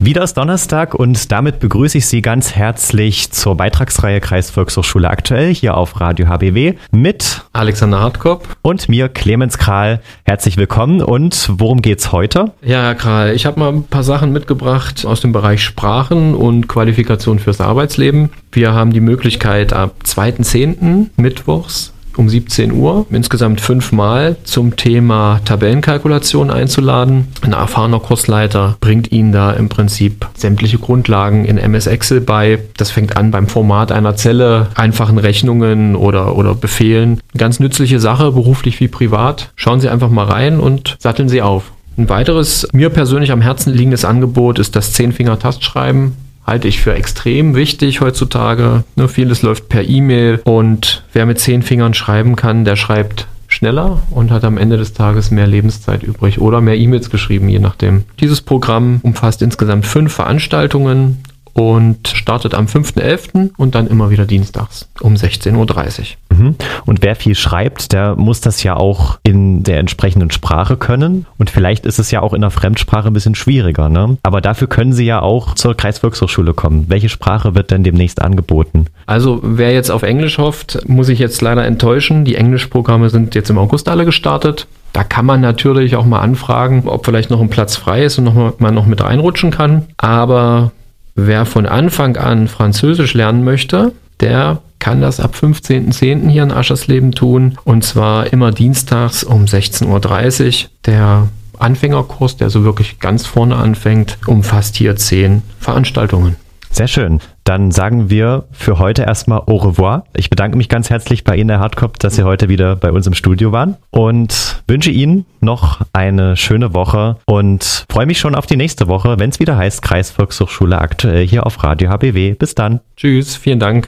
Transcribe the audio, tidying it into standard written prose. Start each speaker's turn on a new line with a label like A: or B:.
A: Wieder ist Donnerstag und damit begrüße ich Sie ganz herzlich zur Beitragsreihe Kreisvolkshochschule aktuell hier auf Radio HBW mit
B: Alexander Hartkop
A: und mir Clemens Kral. Herzlich willkommen und worum geht's heute?
B: Ja, Herr Kral, ich habe mal ein paar Sachen mitgebracht aus dem Bereich Sprachen und Qualifikation fürs Arbeitsleben. Wir haben die Möglichkeit ab 2.10. mittwochs um 17 Uhr insgesamt 5 Mal zum Thema Tabellenkalkulation einzuladen. Ein erfahrener Kursleiter bringt Ihnen da im Prinzip sämtliche Grundlagen in MS Excel bei. Das fängt an beim Format einer Zelle, einfachen Rechnungen oder Befehlen. Ganz nützliche Sache, beruflich wie privat. Schauen Sie einfach mal rein und satteln Sie auf. Ein weiteres mir persönlich am Herzen liegendes Angebot ist das 10-Finger-Tastschreiben. Halte ich für extrem wichtig heutzutage. Vieles läuft per E-Mail und wer mit 10 Fingern schreiben kann, der schreibt schneller und hat am Ende des Tages mehr Lebenszeit übrig oder mehr E-Mails geschrieben, je nachdem. Dieses Programm umfasst insgesamt 5 Veranstaltungen und startet am 5.11. und dann immer wieder dienstags um 16.30 Uhr.
A: Und wer viel schreibt, der muss das ja auch in der entsprechenden Sprache können. Und vielleicht ist es ja auch in der Fremdsprache ein bisschen schwieriger, ne? Aber dafür können Sie ja auch zur Kreisvolkshochschule kommen. Welche Sprache wird denn demnächst angeboten?
B: Also wer jetzt auf Englisch hofft, muss ich jetzt leider enttäuschen. Die Englischprogramme sind jetzt im August alle gestartet. Da kann man natürlich auch mal anfragen, ob vielleicht noch ein Platz frei ist und man noch mit reinrutschen kann. Aber wer von Anfang an Französisch lernen möchte, der kann das ab 15.10. hier in Aschersleben tun. Und zwar immer dienstags um 16.30 Uhr. Der Anfängerkurs, der so wirklich ganz vorne anfängt, umfasst hier 10 Veranstaltungen.
A: Sehr schön. Dann sagen wir für heute erstmal au revoir. Ich bedanke mich ganz herzlich bei Ihnen, Herr Hartkop, dass Sie heute wieder bei uns im Studio waren und wünsche Ihnen noch eine schöne Woche und freue mich schon auf die nächste Woche, wenn es wieder heißt Kreisvolkshochschule aktuell hier auf Radio HBW. Bis dann.
B: Tschüss, vielen Dank.